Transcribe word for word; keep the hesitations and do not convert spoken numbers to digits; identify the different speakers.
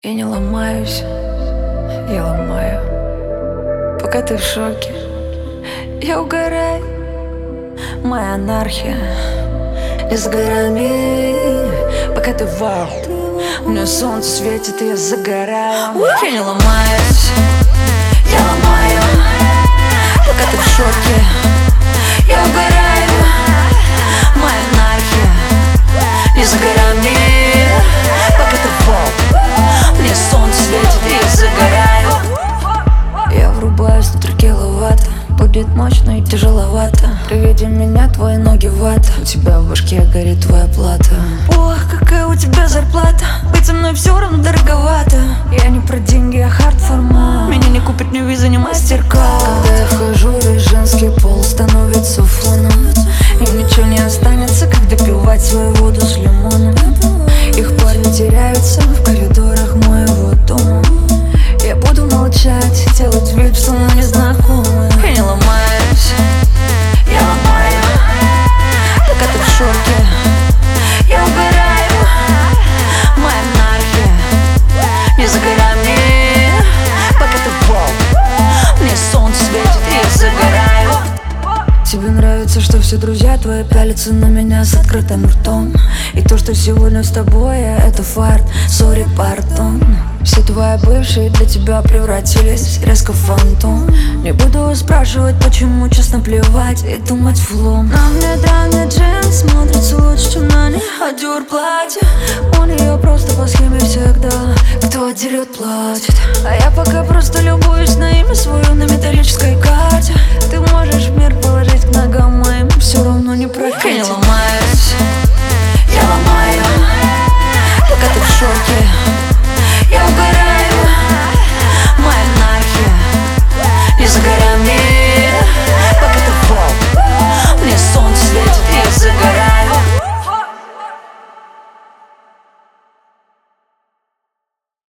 Speaker 1: Я не ломаюсь, я ломаю. Пока ты в шоке, я угораю. Моя анархия не с горами. Пока ты вау, у меня солнце светит, и я загораю. Я не ломаюсь, я ломаю. Пока ты в шоке, я угораю. Моя анархия не с горами. Пока ты вау, мне солнце светит, и я загораю. Я врубаюсь на три киловатта. Будет мощно и тяжеловато. При виде меня твои ноги вата. У тебя в башке горит твоя плата. Ох, какая у тебя зарплата. Быть со мной все равно дороговато. Я не про деньги, а хард формат. Меня не купит ни виза, ни мастер-кард. Когда я вхожу, весь женский пол становится фоном. И ничего не останется, как допивать свою воду с лимоном. Их парни теряются в коридорах моего дома. Я буду молчать, делать вид, что мы не знакомы. Я не ломаюсь, я ломаю. Пока ты в шоке, я угораю. Моя анархия не за горами. Пока ты вау, мне солнце светит, и я загораю. Тебе нравится, что все друзья твои пялятся на меня с открытым ртом. И то, что сегодня с тобой, это фарт, сори, пардон. Все твои бывшие для тебя превратились резко в фантом. Не буду спрашивать, почему, честно плевать и думать флом. На мне древний джинс смотрится лучше, чем на ней Адюр платье. У нее просто по схеме всегда кто дерет, платит. А я пока просто любуюсь на имя свое на металлической карте.